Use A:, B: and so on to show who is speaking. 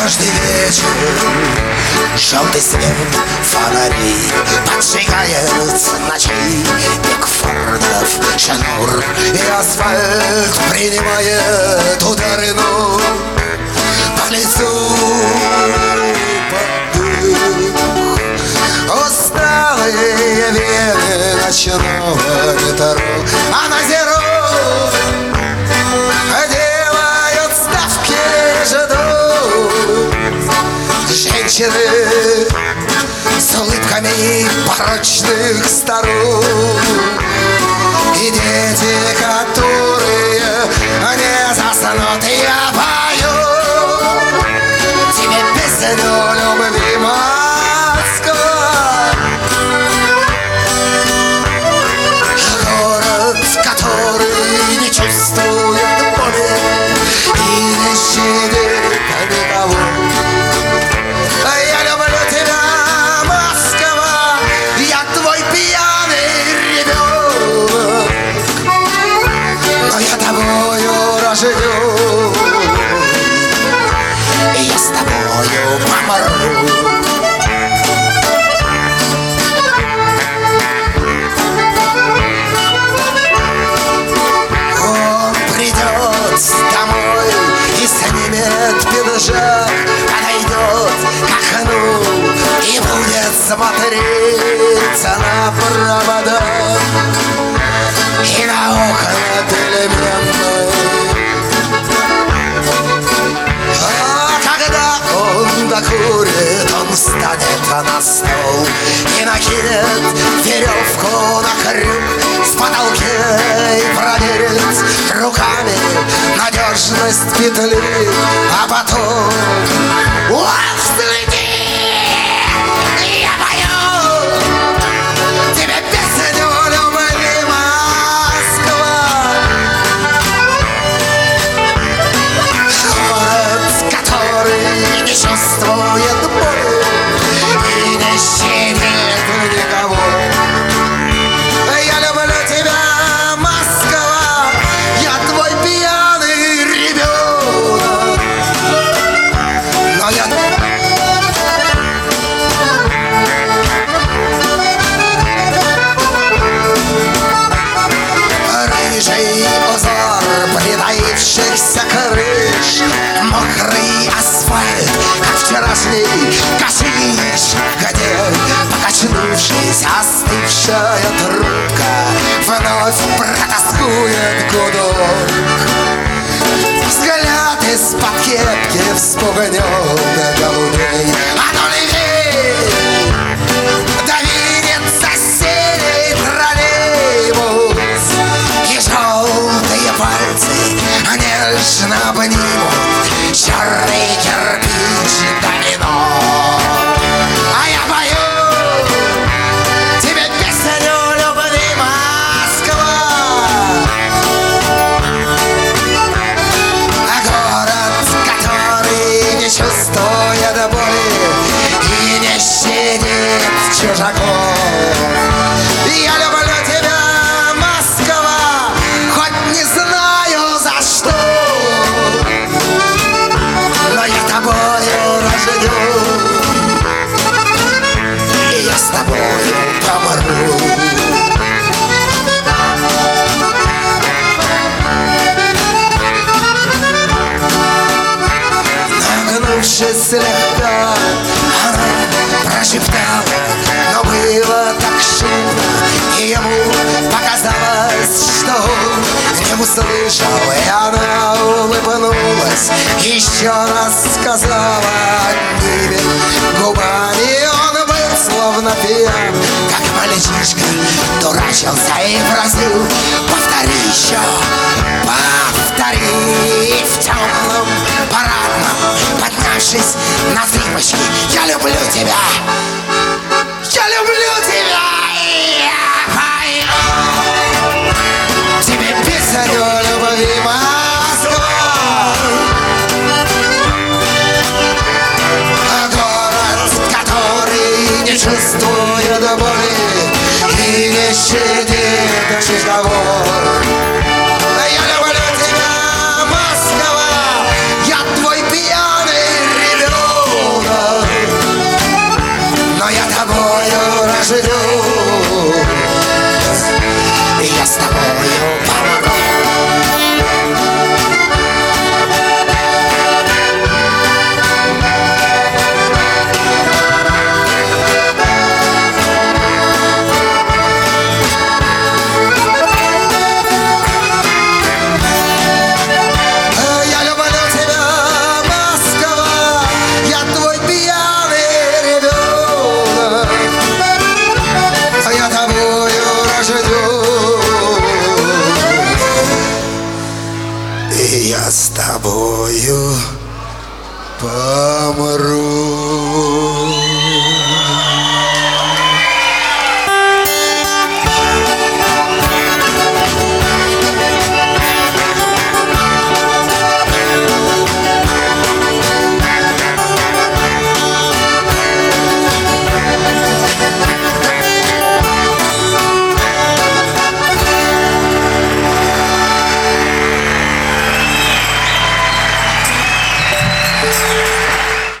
A: Каждый вечер желтый свет фонарей поджигает ночей Бигфордов шнур, и асфальт принимает удары ног по лицу, под дых. Усталые вены ночного метро, а на зеро делают ставки, ждут женщины с улыбками порочных сторон и дети, которые не заснут. Я пою тебе песню любви, Москва, город, который не чувствует боли и не щадит никого. Я люблю тебя, Москва, я твой пьяный ребенок, но я тобою рожден, и я с тобою помру. Он придет домой и снимет пиджак, подойдет к окну и будет смотреть на провода и на окна переменной. А когда он докурит, он встанет на стол и накинет веревку на крюк в потолке и проверит руками надежность петли, а потом взгляни, я пою тебе песню любви, Москва, город, который не чувствует боли и не щадит никого. Я люблю тебя, Москва, я твой пьяный ребенок, но я... Рыжий узор притаившихся крыш, мокрый асфальт, как вчерашний кашиш, где, покачнувшись, остывшая трубка вновь протаскует гудок. Взгляд из-под кепки вспугнет голубей, а то левей двинется серый троллейбус, и желтые пальцы нежно обнимут черный кирпич домино. А я пою тебе песню любви, Москва, город, который не чувствует боли и не щадит чужаков. Я люблю тебя, Москва, хоть не знаю за что, но я тобою рожден, и я с тобою помру. Нагнувшись слегка, она прошептала, но было так шумно, и ему показалось, что он не услышал, и она улыбнулась, еще раз сказала одними губами. Он был словно пьян, как мальчишка, дурачился и просил: повтори еще, повтори. В темном парадном, поднявшись на цыпочки: я люблю тебя, я люблю тебя, и я пою тебе песню любви, Москва, город, который не чувствует боли и не щадит чужого. Я люблю тебя, Москва, я твой пьяный ребенок, с тобою помру.